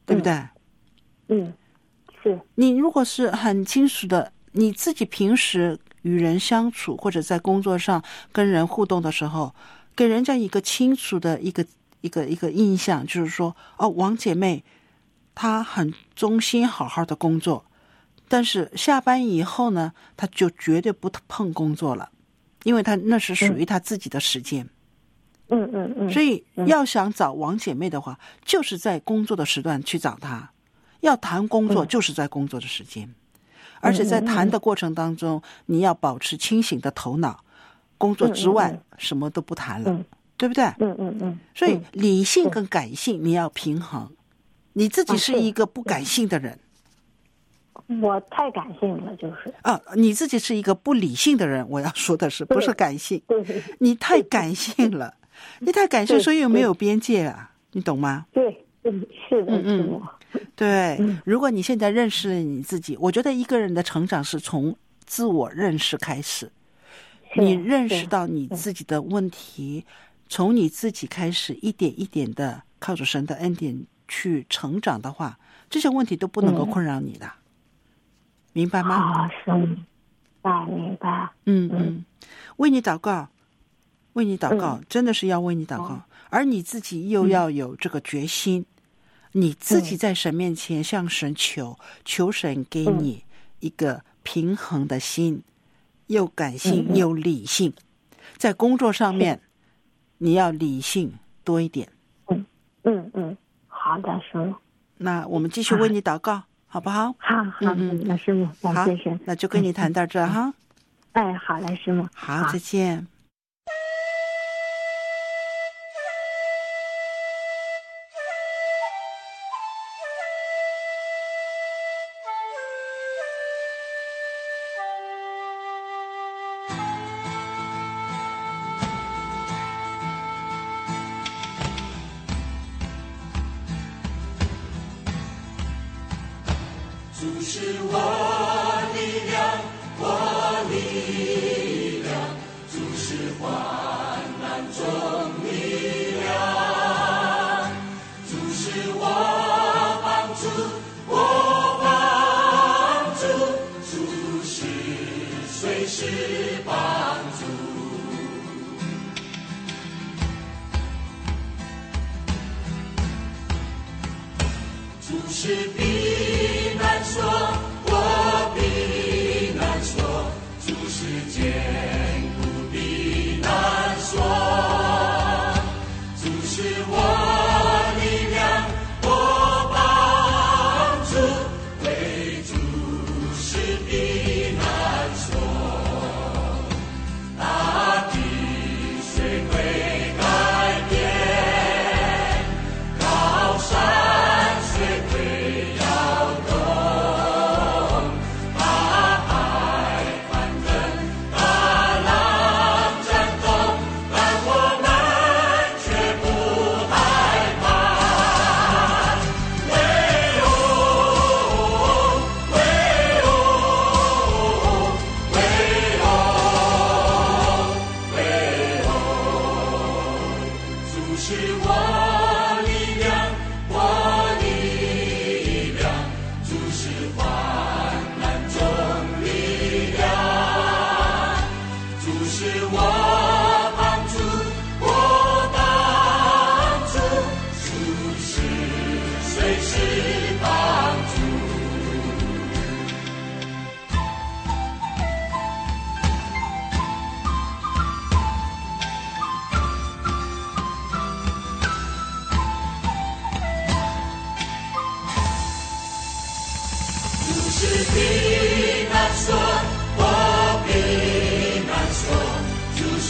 对不对？ 嗯，是。 你如果是很清楚的，你自己平时与人相处或者在工作上跟人互动的时候，给人家一个清楚的一个一个一个印象，就是说，哦，王姐妹她很忠心好好的工作，但是下班以后呢，她就绝对不碰工作了，因为她那是属于她自己的时间。 嗯嗯嗯。 所以要想找王姐妹的话，就是在工作的时段去找她，要谈工作就是在工作的时间。而且在谈的过程当中，你要保持清醒的头脑，工作之外什么都不谈了，对不对？ 嗯嗯嗯。 所以理性跟感性你要平衡。你自己是一个不感性的人， 我太感性了，就是啊，你自己是一个不理性的人。我要说的是，不是感性，你太感性了，你太感性，所以没有边界啊，你懂吗？ 对，是的， 嗯嗯。对，如果你现在认识了你自己，我觉得一个人的成长是从自我认识开始。你认识到你自己的问题，从你自己开始，一点一点的靠着神的恩典去成长的话，这些问题都不能够困扰你的，嗯、明白吗？ 啊，是，明白明白。 嗯嗯，为你祷告，为你祷告，嗯、真的是要为你祷告，嗯、而你自己又要有这个决心。嗯你自己在神面前向神求，求神给你一个平衡的心，又感性又理性。在工作上面，你要理性多一点。 嗯嗯嗯，好的，师母。 那我们继续为你祷告，好不好？ 好好，嗯，那师母，感谢神。 那就跟你谈到这哈。 哎，好嘞，师母。 好，再见。 主是我力量，我力量，主是患难中力量，主是我帮助，我帮助，主是随时帮助，主是避难所，我避难所，主是坚固避难所，主是我力量，我帮助，为主是避难所，大地虽会改变，高山虽会摇动，大海翻腾，大浪战动，但我们却不害怕。唯有，唯有，唯有，唯有，主是我力量，我力量，主是患难中力量，主是我帮助，我帮助，主是随时帮助。主是避难所，我避难所，主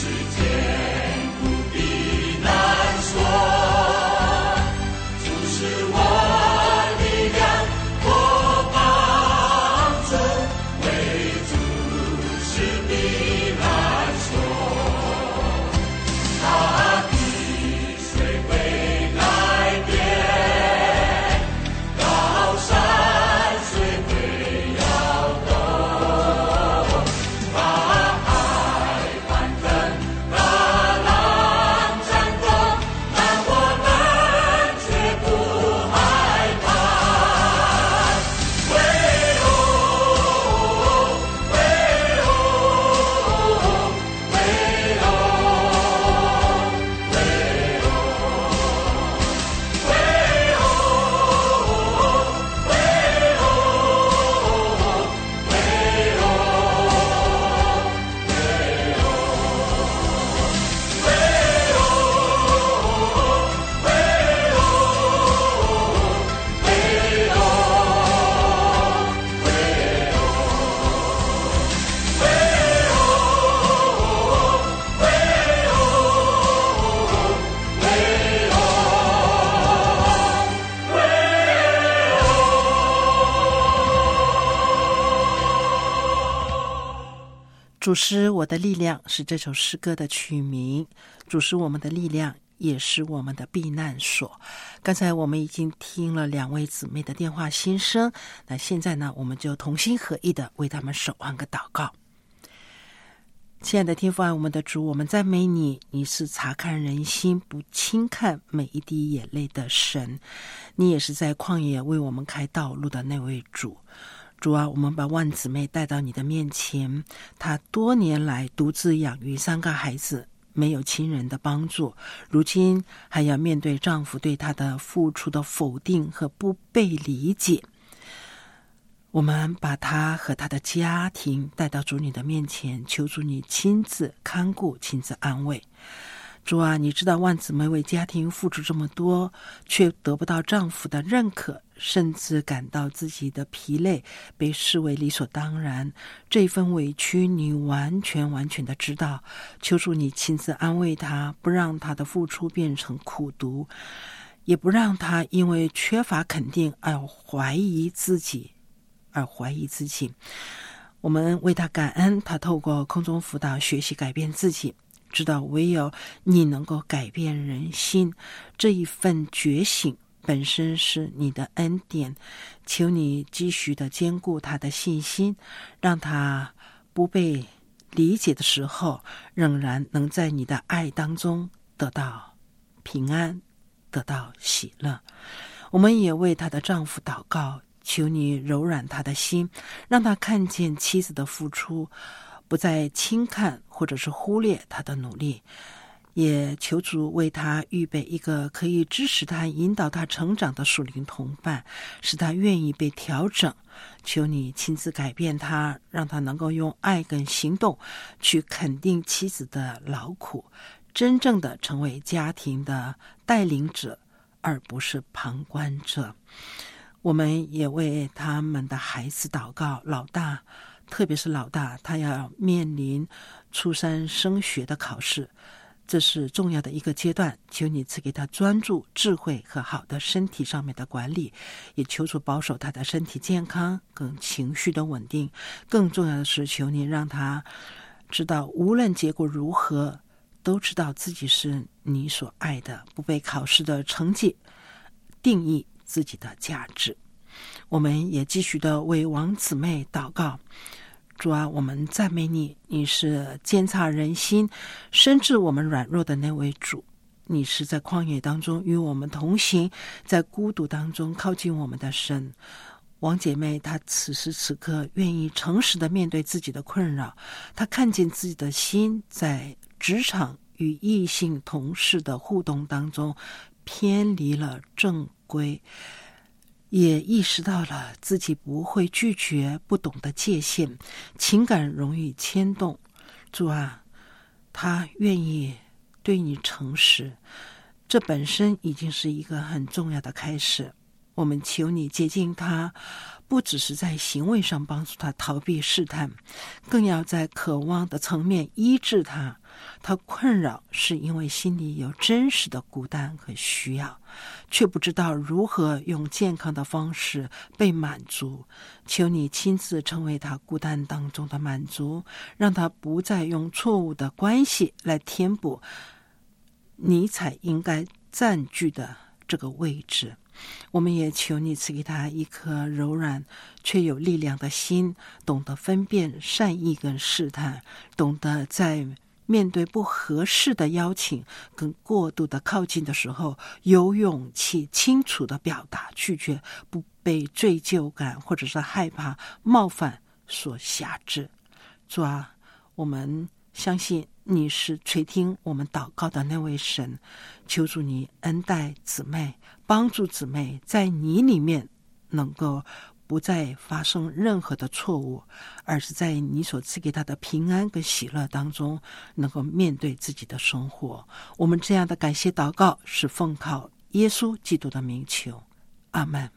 主是我的力量是这首诗歌的曲名，主是我们的力量也是我们的避难所。刚才我们已经听了两位姊妹的电话心声，那现在呢，我们就同心合意的为他们守望个祷告。亲爱的天父爱我们的主，我们赞美你，你是察看人心不轻看每一滴眼泪的神，你也是在旷野为我们开道路的那位主。主啊，我们把万姊妹带到你的面前，她多年来独自养育三个孩子，没有亲人的帮助，如今还要面对丈夫对她的付出的否定和不被理解。我们把她和她的家庭带到主你的面前，求主你亲自看顾，亲自安慰。主啊，你知道万姊妹为家庭付出这么多，却得不到丈夫的认可，甚至感到自己的疲累被视为理所当然，这份委屈你完全完全的知道。求主你亲自安慰她，不让她的付出变成苦毒，也不让她因为缺乏肯定而怀疑自己而怀疑自己。我们为她感恩，她透过空中辅导学习改变自己，知道唯有你能够改变人心，这一份觉醒本身是你的恩典。求你继续的坚固他的信心，让他不被理解的时候，仍然能在你的爱当中得到平安，得到喜乐。我们也为她的丈夫祷告，求你柔软他的心，让他看见妻子的付出，不再轻看或者是忽略他的努力。也求主为他预备一个可以支持他、引导他成长的属灵同伴，使他愿意被调整。求你亲自改变他，让他能够用爱跟行动去肯定妻子的劳苦，真正的成为家庭的带领者，而不是旁观者。我们也为他们的孩子祷告，老大特别是老大，他要面临初三升学的考试，这是重要的一个阶段。求你赐给他专注、智慧和好的身体上面的管理，也求主保守他的身体健康跟情绪的稳定。更重要的是，求你让他知道无论结果如何，都知道自己是你所爱的，不被考试的成绩定义自己的价值。我们也继续的为王姊妹祷告。主啊，我们赞美你，你是监察人心、深知我们软弱的那位主。你是在旷野当中与我们同行，在孤独当中靠近我们的神。王姐妹她此时此刻愿意诚实的面对自己的困扰，她看见自己的心在职场与异性同事的互动当中偏离了正规，也意识到了自己不会拒绝，不懂得界限，情感容易牵动。主啊，他愿意对你诚实，这本身已经是一个很重要的开始。我们求你接近他，不只是在行为上帮助他逃避试探，更要在渴望的层面医治他。他困扰是因为心里有真实的孤单和需要，却不知道如何用健康的方式被满足。求你亲自成为他孤单当中的满足，让他不再用错误的关系来填补你才应该占据的这个位置。我们也求你赐给他一颗柔软却有力量的心，懂得分辨善意跟试探，懂得在面对不合适的邀请跟过度的靠近的时候，有勇气清楚的表达拒绝，不被罪疚感或者是害怕冒犯所辖制。主啊，我们相信你是垂听我们祷告的那位神，求主你恩待姊妹，帮助姊妹在你里面能够不再发生任何的错误，而是在你所赐给他的平安跟喜乐当中能够面对自己的生活。我们这样的感谢祷告是奉靠耶稣基督的名求，阿们。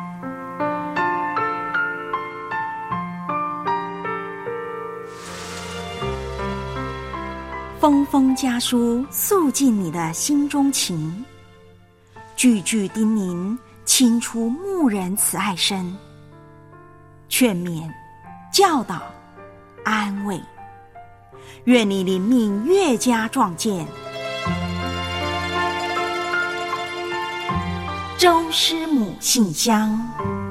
封封家书，诉尽你的心中情，句句叮咛，清出牧人慈爱声，劝勉、教导、安慰， 愿你灵命越加壮健。周师母信箱。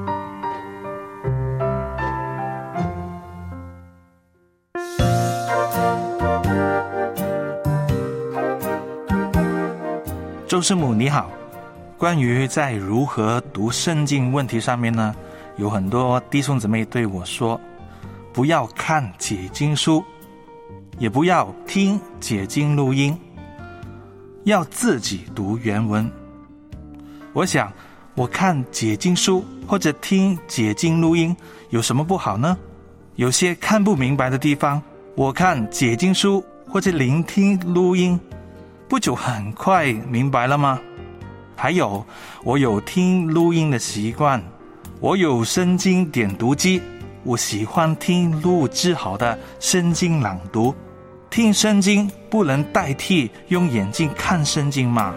周师母你好，关于在如何读圣经问题上面呢，有很多弟兄姊妹对我说，不要看解经书，也不要听解经录音，要自己读原文。我想，我看解经书或者听解经录音有什么不好呢？有些看不明白的地方，我看解经书或者聆听录音，不就很快明白了吗？还有，我有听录音的习惯，我有圣经点读机，我喜欢听录制好的圣经朗读。听圣经不能代替用眼睛看圣经吗？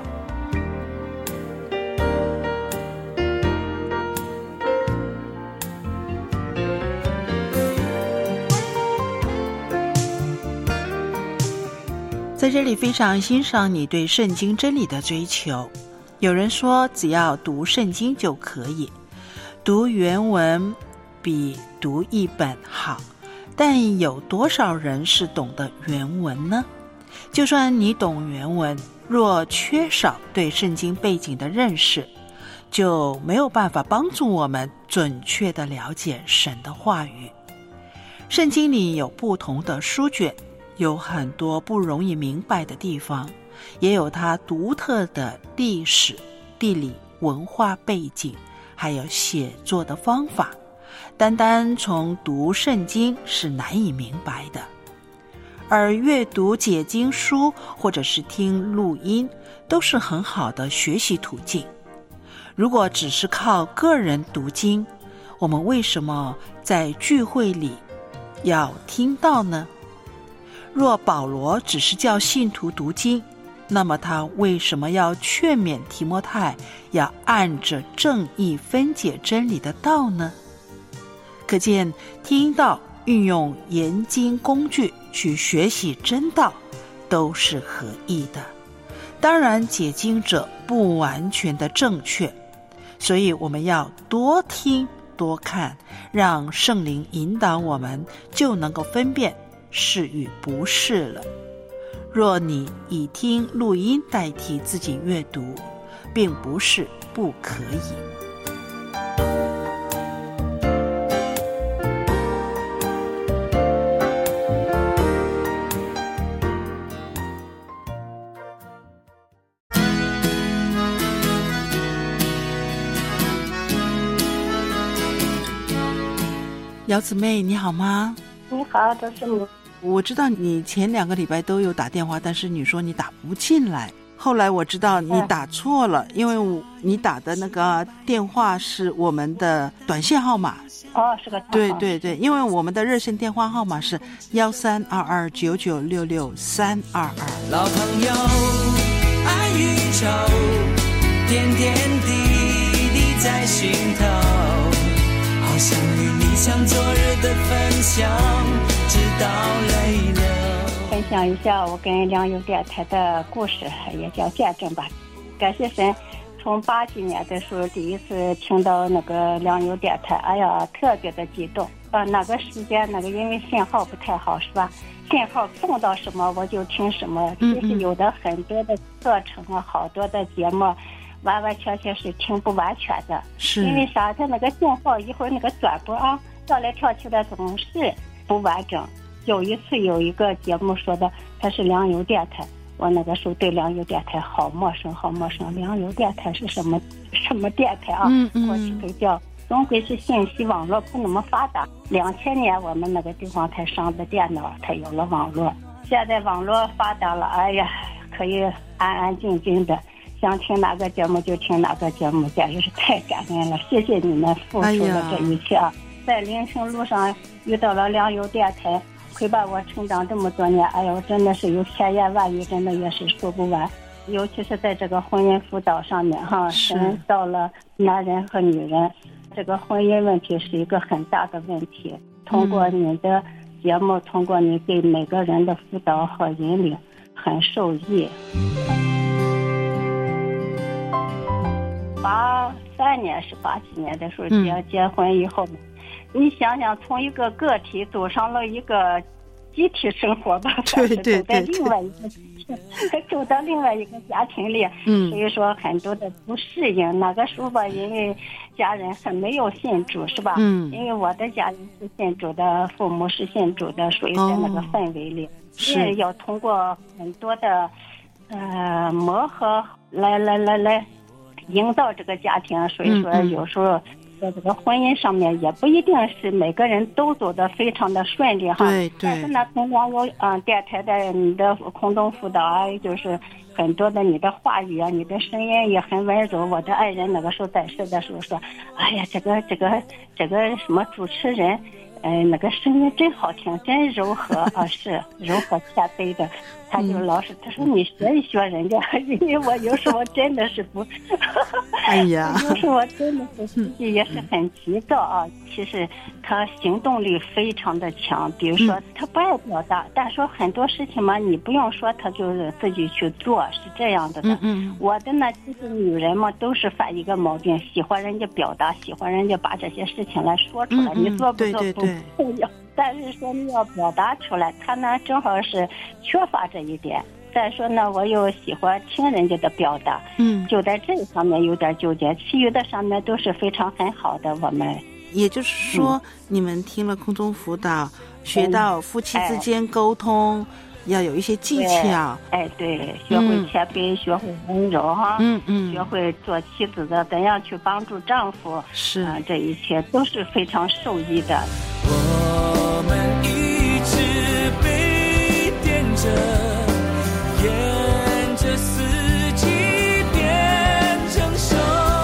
在这里非常欣赏你对圣经真理的追求。有人说只要读圣经就可以，读原文比读译本好，但有多少人是懂得原文呢？就算你懂原文，若缺少对圣经背景的认识，就没有办法帮助我们准确地了解神的话语。圣经里有不同的书卷，有很多不容易明白的地方，也有它独特的历史、地理、文化背景，还有写作的方法。单单从读圣经是难以明白的，而阅读解经书或者是听录音都是很好的学习途径。如果只是靠个人读经，我们为什么在聚会里要听到呢？若保罗只是叫信徒读经，那么他为什么要劝勉提摩太要按着正义分解真理的道呢？可见听到运用研经工具去学习真道都是合意的。当然解经者不完全的正确，所以我们要多听多看，让圣灵引导我们，就能够分辨是与不是了。若你以听录音代替自己阅读，并不是不可以。姚姊妹你好吗？ 你好，周师母。 我知道你前两个礼拜都有打电话，但是你说你打不进来，后来我知道你打错了，因为我你打的那个电话是我们的短线号码。 哦，是个短号。 对对对，因为我们的热线电话号码是幺三二二九九六六三二二。 老朋友，爱与愁，点点滴滴在心头，好想与你像昨日的分享，直到泪流。 分享一下我跟良友电台的故事，也叫见证吧。感谢神，从八几年的时候第一次听到那个良友电台，哎呀，特别的激动。啊，那个时间那个因为信号不太好，是吧？信号碰到什么我就听什么。其实有的很多的课程啊，好多的节目，完完全全是听不完全的。 是因为啥？它那个信号一会儿那个转播啊，跳来跳去的总是不完整。有一次有一个节目说的它是良友电台，我那个时候对良友电台好陌生好陌生。良友电台是什么什么电台啊？ 嗯嗯， 过去都叫总归是信息网络不那么发达。两千年我们那个地方才上的电脑，才有了网络。现在网络发达了，哎呀，可以安安静静的想听哪个节目就听哪个节目，简直是太感恩了。谢谢你们付出的这一切啊！哎、在聆听路上遇到了良友电台，陪伴我成长这么多年，哎呦，真的是有千言万语，真的也是说不完。尤其是在这个婚姻辅导上面哈，神到了男人和女人，这个婚姻问题是一个很大的问题。通过你的节目，通过你给每个人的辅导和引领，很受益。八三年是八几年的时候结、嗯、结婚以后，你想想，从一个个体走上了一个集体生活吧， 对对对， 走到另外一个走到另外一个家庭里，嗯，所以说很多的不适应。那个时候吧，因为家人很没有信主，是吧？嗯，因为我的家人是信主的，父母是信主的，所以在那个氛围里，是、哦、要通过很多的呃磨合来来来来营造这个家庭。所以说有时候。嗯嗯在这个婚姻上面也不一定是每个人都走得非常的顺利哈， 对对。 但是呢，通过有嗯电台的你的空中辅导啊，就是很多的你的话语啊，你的声音也很温柔。我的爱人那个时候在世的时候说，哎呀，这个这个这个什么主持人，嗯、呃，那个声音真好听，真柔和啊，是柔和谦卑的。他就老是他说你学一学人家，因为我有时候真的是不， 哎呀， 有时候我真的是自己也是很急躁啊。其实他行动力非常的强，比如说他不爱表达，但说很多事情嘛，你不用说，他就是自己去做，是这样的的。嗯嗯。我的呢，其实女人嘛，都是犯一个毛病，喜欢人家表达，喜欢人家把这些事情来说出来，嗯嗯你做不做不重要。但是说你要表达出来，他呢正好是缺乏这一点。再说呢，我又喜欢听人家的表达，嗯，就在这方面有点纠结，其余的上面都是非常很好的。我们也就是说，嗯、你们听了空中辅导，学到夫妻之间沟通、嗯哎、要有一些技巧。 哎，对，学会谦卑、嗯，学会温柔哈，嗯嗯，学会做妻子的怎样去帮助丈夫， 是、 呃，这一切都是非常受益的。 我们一直被点着，沿着四季变成熟，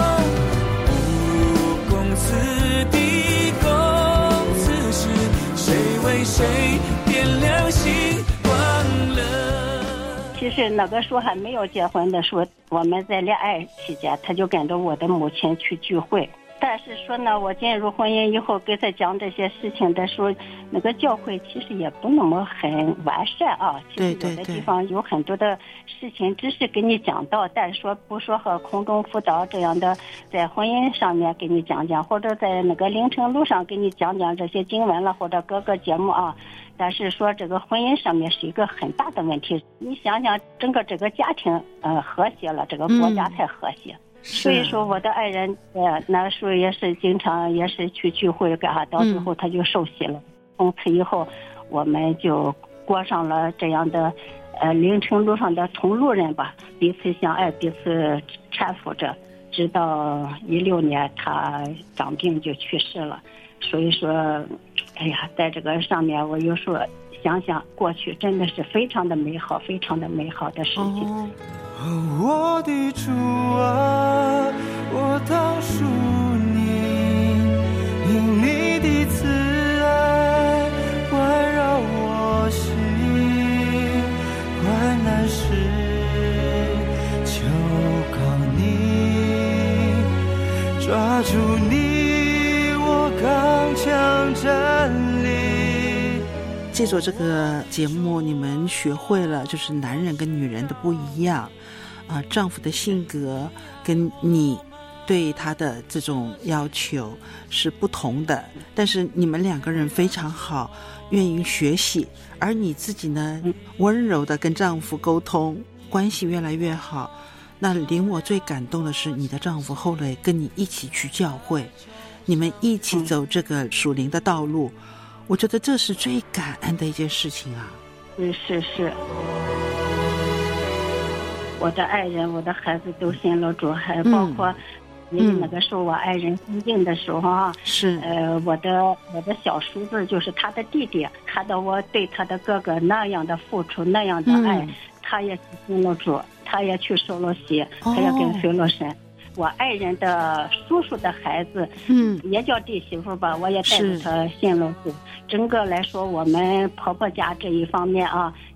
不共此地共此时，谁为谁点亮星光了。 其实那个时候还没有结婚的时候，我们在恋爱期间，他就跟着我的母亲去聚会。但是说呢，我进入婚姻以后，给他讲这些事情的时候，那个教会其实也不那么很完善啊。其实有的地方有很多的事情，只是给你讲到，但是说不说和空中辅导这样的，在婚姻上面给你讲讲，或者在那个凌晨路上给你讲讲这些经文了，或者各个节目啊。但是说这个婚姻上面是一个很大的问题。你想想，整个这个家庭呃和谐了，这个国家才和谐。嗯所以说我的爱人呃那时候也是经常也是去聚会干啥，到最后他就受洗了、嗯、从此以后我们就过上了这样的呃凌晨路上的同路人吧，彼此相爱，彼此搀扶着，直到一六年他长病就去世了。所以说哎呀，在这个上面我又说想想过去真的是非常的美好，非常的美好的事情。哦哦，我的主啊，我当属你，因你的慈爱环绕我心，患难时求告你，抓住你，我刚强站立。 借着这个节目，你们学会了就是男人跟女人的不一样。啊，丈夫的性格跟你对他的这种要求是不同的，但是你们两个人非常好，愿意学习，而你自己呢，温柔的跟丈夫沟通，关系越来越好。那令我最感动的是，你的丈夫后来跟你一起去教会，你们一起走这个属灵的道路，我觉得这是最感恩的一件事情啊。 是是是。我的爱人，我的孩子都信了主，还包括因为那个时候我爱人生病的时候啊， 是呃，我的我的小叔子就是他的弟弟，看到我对他的哥哥那样的付出，那样的爱，嗯、他也信了主，他也去受了洗，他也跟随了神。哦，我爱人的叔叔的孩子，嗯，也叫弟媳妇吧，我也带着他信了主。整个来说，我们婆婆家这一方面啊，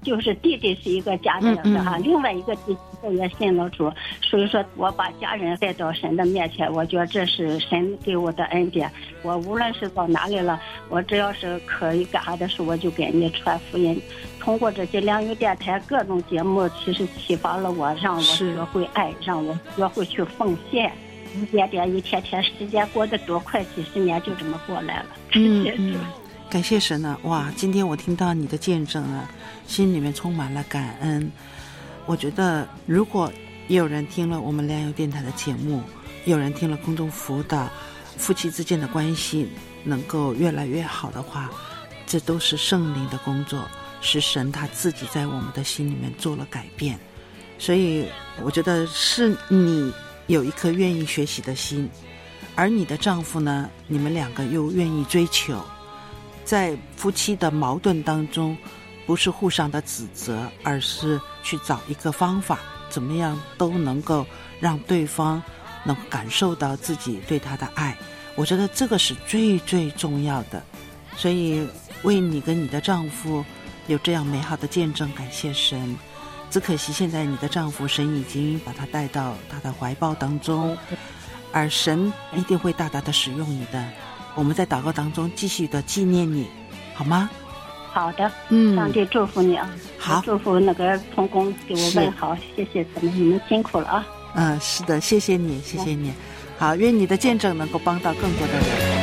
就是弟弟是一个家长的哈，嗯嗯另外一个弟弟也信了主，所以说我把家人带到神的面前，我觉得这是神给我的恩典。我无论是到哪里了，我只要是可以干啥的时候，我就给你传福音。通过这些良友电台各种节目，其实启发了我，让我学会爱，让我学会去奉献。一点点，一天天，时间过得多快，几十年就这么过来了。 嗯嗯，感谢神啊！哇，今天我听到你的见证啊，心里面充满了感恩。我觉得，如果也有人听了我们良友电台的节目，有人听了空中辅导，夫妻之间的关系能够越来越好的话，这都是圣灵的工作，是神他自己在我们的心里面做了改变。所以我觉得是你有一颗愿意学习的心，而你的丈夫呢，你们两个又愿意追求，在夫妻的矛盾当中，不是互相的指责，而是去找一个方法，怎么样都能够让对方能感受到自己对他的爱。我觉得这个是最最重要的。所以为你跟你的丈夫有这样美好的见证，感谢神。只可惜现在你的丈夫，神已经把他带到他的怀抱当中，而神一定会大大的使用你的。我们在祷告当中继续的纪念你，好吗？ 好的， 嗯， 上帝祝福你啊！ 好， 祝福那个童工给我问好，谢谢咱们，你们辛苦了啊！ 嗯，是的，谢谢你，谢谢你。好，愿你的见证能够帮到更多的人。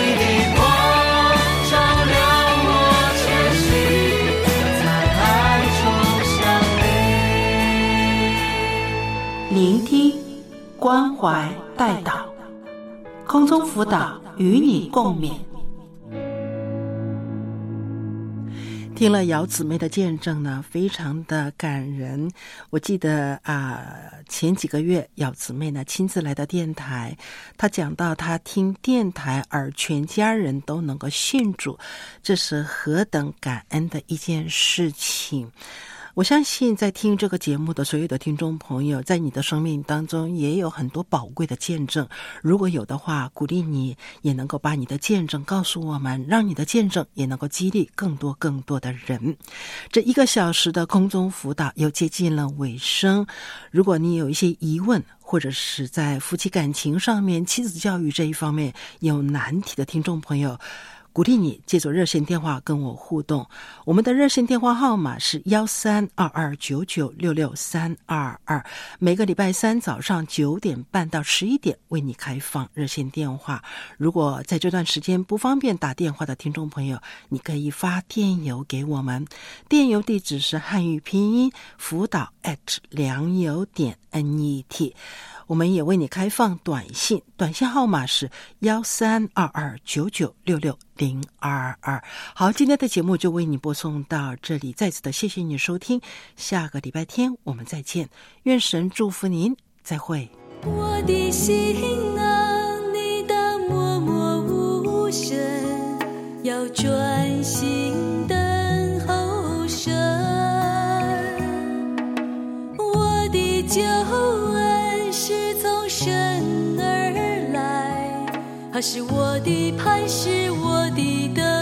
聆听、关怀、代祷，空中辅导与你共勉。听了姚姊妹的见证呢，非常的感人。我记得啊、呃，前几个月姚姊妹呢亲自来到电台，她讲到她听电台而全家人都能够信主，这是何等感恩的一件事情。我相信在听这个节目的所有的听众朋友，在你的生命当中也有很多宝贵的见证，如果有的话，鼓励你也能够把你的见证告诉我们，让你的见证也能够激励更多更多的人。这一个小时的空中辅导又接近了尾声，如果你有一些疑问，或者是在夫妻感情上面、妻子教育这一方面有难题的听众朋友，鼓励你借助热线电话跟我互动。我们的热线电话号码是幺三二二九九六六三二二，每个礼拜三早上九点半到十一点为你开放热线电话。如果在这段时间不方便打电话的听众朋友，你可以发电邮给我们，电邮地址是汉语拼音辅导 at 良友点 net。我们也为你开放短信，短信号码是幺三二二九九六六零二二。好，今天的节目就为你播送到这里，再次的谢谢你收听，下个礼拜天我们再见，愿神祝福您，再会。 我的心啊，你当默默无声，要专心等候神，我的救恩是从神而来，他是我的磐石，我的灯。